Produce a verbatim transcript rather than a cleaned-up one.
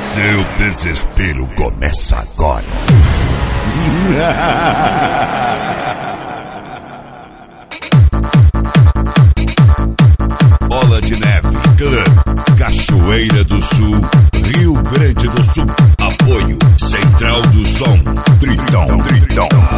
Seu desespero começa agora. Bola de Neve Club, Cachoeira do Sul, Rio Grande do Sul. Apoio Central do Som, Tritão, Tritão.